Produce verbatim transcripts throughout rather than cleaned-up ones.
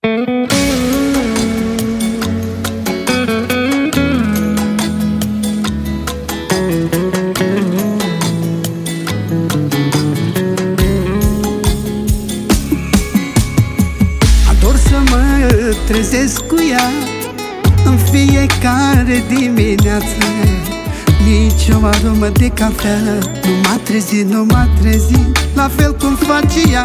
Ador să mă trezesc cu ea în fiecare dimineață. Nici o aromă de cafea nu m-a trezit, nu m-a trezit la fel cum face ea.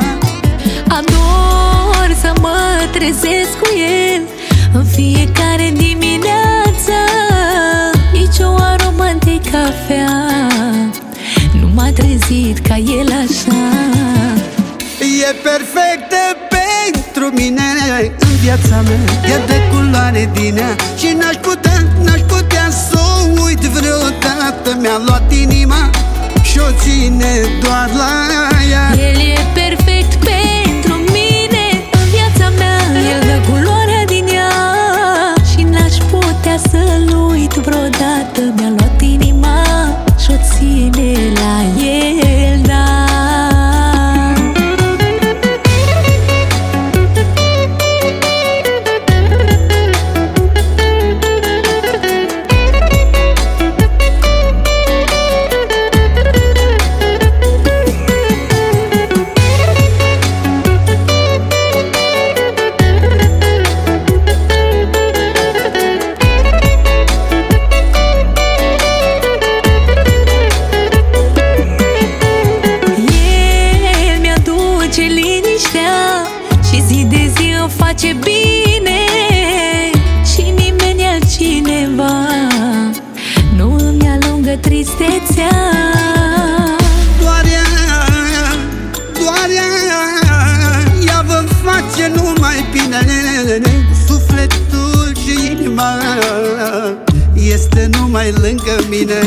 Ador să mă trezesc cu el în fiecare dimineață. Nici o aromă de cafea nu m-a trezit ca el așa. E perfectă pentru mine în viața mea, e de culoare din ea și n-aș putea, n-aș putea să o uit vreodată. Mi-a luat inima și-o ține doar la ea. El e perfect pentru mine în viața mea, el dă culoarea din ea și n-aș putea să-l uit vreodată. Mi-a luat inima și-o ține la el, da. Face bine și nimeni altcineva nu îmi alungă tristețea. Doar ea, doar ea, ea vă face numai bine. Sufletul și inima este numai lângă mine.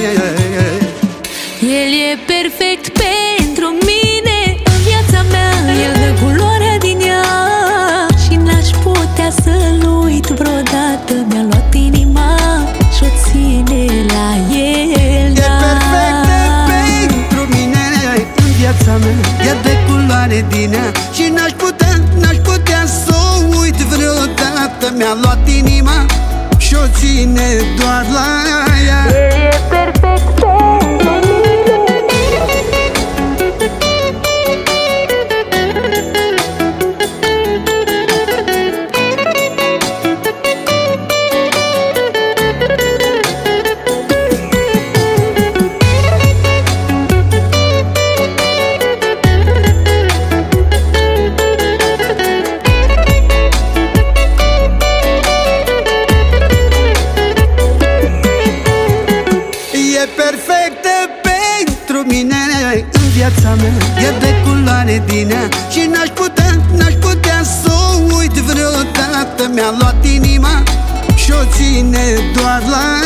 El e perfect pentru mine în viața mea, el dă culoarea din ea și n-aș putea să-l uit vreodată. Mi-a luat inima și-o ține la el, da. E perfectă pentru mine în viața mea, e de culoare din ea și n-aș putea, n-aș putea să o uit vreodată. Mi-a luat inima și-o ține doar la ea. E perfect pentru mine. E perfectă pentru mine în viața mea, e de culoare din ea și n-aș putea, n-aș putea să o uit vreodată. Mi-a luat inima și-o ține doar la